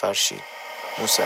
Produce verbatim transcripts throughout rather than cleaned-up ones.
فرشید موسوی.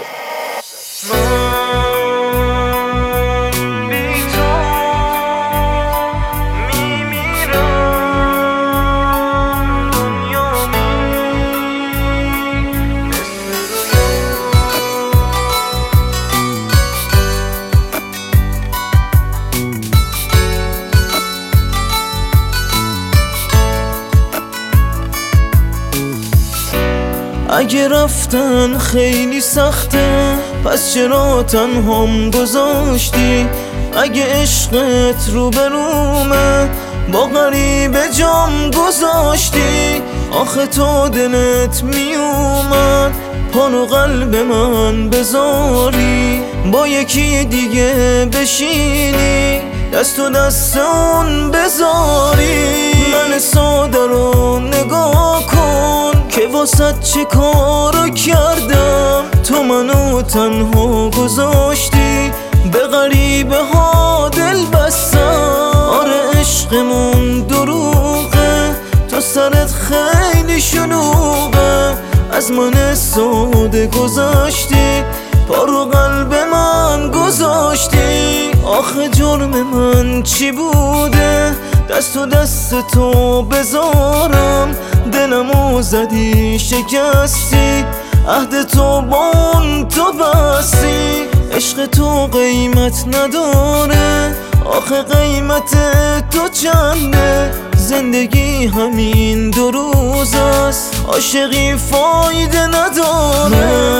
اگه رفتن خیلی سخته پس چرا تنهام گذاشتی؟ اگه عشقت رو برومه با غریبه جام گذاشتی؟ آخه تو دلت میومد پا قلب من بذاری با یکی دیگه بشینی دست و دست اون بذاری. من ساده رو نگاه کن که واسه چه کارو کردم تو منو تنها گذاشتی به غریبه ها دل بستم. آره عشقمون دروغه تو سرت خیلی شلوغه از من ساده گذاشتی پا رو قلب من گذاشتی. آخه جرم من چی بوده دست و دست تو بذارم دلمو زدی شکستی عهد تو با اون تو بستی. عشق تو قیمت نداره آخه قیمت تو چنده؟ زندگی همین دو روز است عاشقی فایده نداره.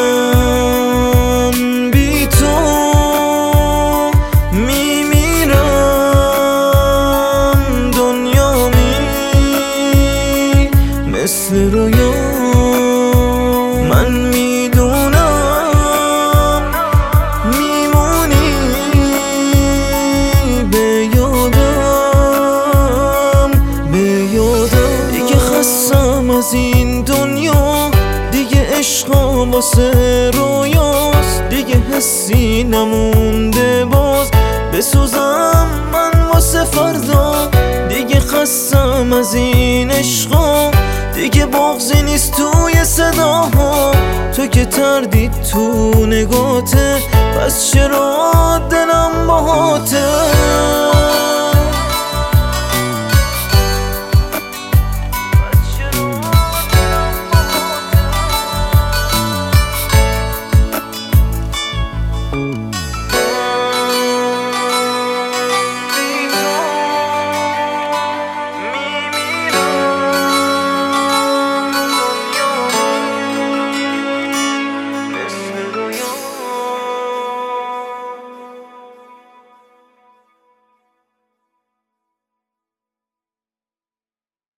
من بی تو میمیرم دنیامی مثل رویا. من میدونم میمونی به یادم به یادم. دیگه خستم از این دنیا دیگه عشقا واسه رویاست دیگه حسی نمونده باز بسوزم من واسه فردا. دیگه خستم از این عشقا دیگه بغضی نیست توی صداها تو که تردید تو نگاته پس چرا دلم باهاته؟